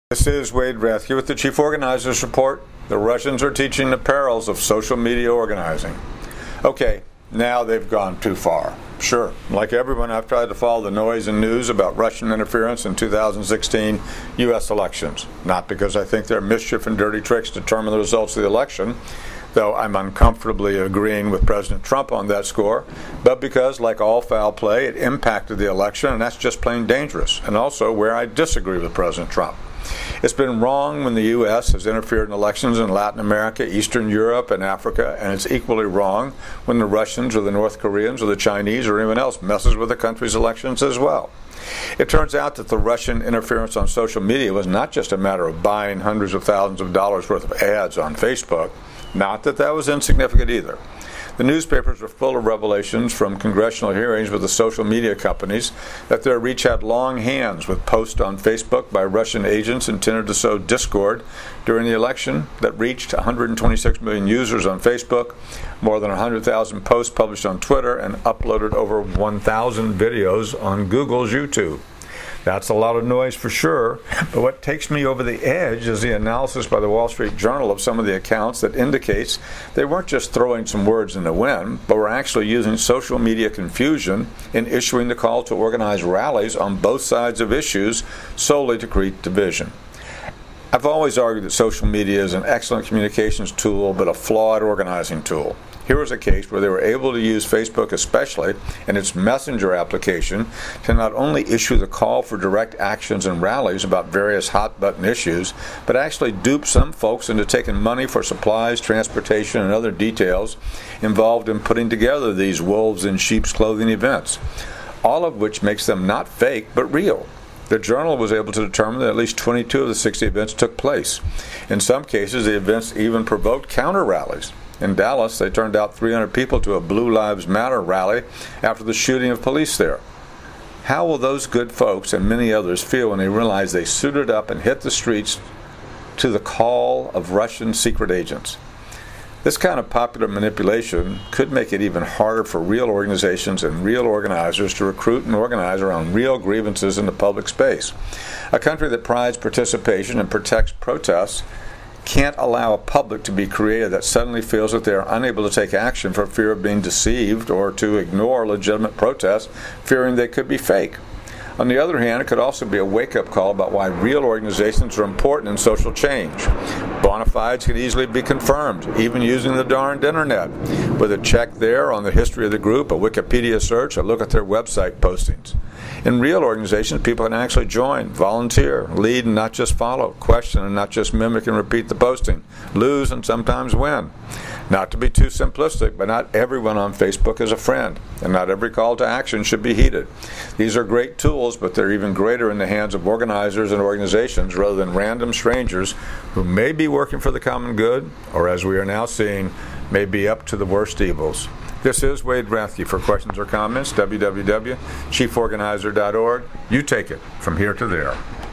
This is Wade Rathke with the Chief Organizers Report. The Russians are teaching the perils of social media organizing. Okay, now they've gone too far. Sure, like everyone, I've tried to follow the noise and news about Russian interference in 2016 U.S. elections. Not because I think their mischief and dirty tricks determine the results of the election, though I'm uncomfortably agreeing with President Trump on that score, but because, like all foul play, it impacted the election, and that's just plain dangerous, and also where I disagree with President Trump. It's been wrong when the U.S. has interfered in elections in Latin America, Eastern Europe, and Africa, and it's equally wrong when the Russians or the North Koreans or the Chinese or anyone else messes with the country's elections as well. It turns out that the Russian interference on social media was not just a matter of buying hundreds of thousands of dollars worth of ads on Facebook, not that that was insignificant either. The newspapers were full of revelations from congressional hearings with the social media companies that their reach had long hands with posts on Facebook by Russian agents intended to sow discord during the election that reached 126 million users on Facebook, more than 100,000 posts published on Twitter, and uploaded over 1,000 videos on Google's YouTube. That's a lot of noise for sure, but what takes me over the edge is the analysis by the Wall Street Journal of some of the accounts that indicates they weren't just throwing some words in the wind, but were actually using social media confusion in issuing the call to organize rallies on both sides of issues solely to create division. I've always argued that social media is an excellent communications tool, but a flawed organizing tool. Here was a case where they were able to use Facebook especially and its Messenger application to not only issue the call for direct actions and rallies about various hot-button issues, but actually dupe some folks into taking money for supplies, transportation, and other details involved in putting together these wolves in sheep's clothing events, all of which makes them not fake but real. The Journal was able to determine that at least 22 of the 60 events took place. In some cases, the events even provoked counter-rallies. In Dallas, they turned out 300 people to a Blue Lives Matter rally after the shooting of police there. How will those good folks and many others feel when they realize they suited up and hit the streets to the call of Russian secret agents? This kind of popular manipulation could make it even harder for real organizations and real organizers to recruit and organize around real grievances in the public space. A country that prides participation and protects protests can't allow a public to be created that suddenly feels that they are unable to take action for fear of being deceived or to ignore legitimate protests, fearing they could be fake. On the other hand, it could also be a wake-up call about why real organizations are important in social change. Bona fides can easily be confirmed, even using the darned internet, with a check there on the history of the group, a Wikipedia search, a look at their website postings. In real organizations, people can actually join, volunteer, lead and not just follow, question and not just mimic and repeat the posting, lose and sometimes win. Not to be too simplistic, but not everyone on Facebook is a friend, and not every call to action should be heeded. These are great tools, but they're even greater in the hands of organizers and organizations rather than random strangers who may be working for the common good, or as we are now seeing, may be up to the worst evils. This is Wade Rathke. For questions or comments, www.chieforganizer.org. You take it from here to there.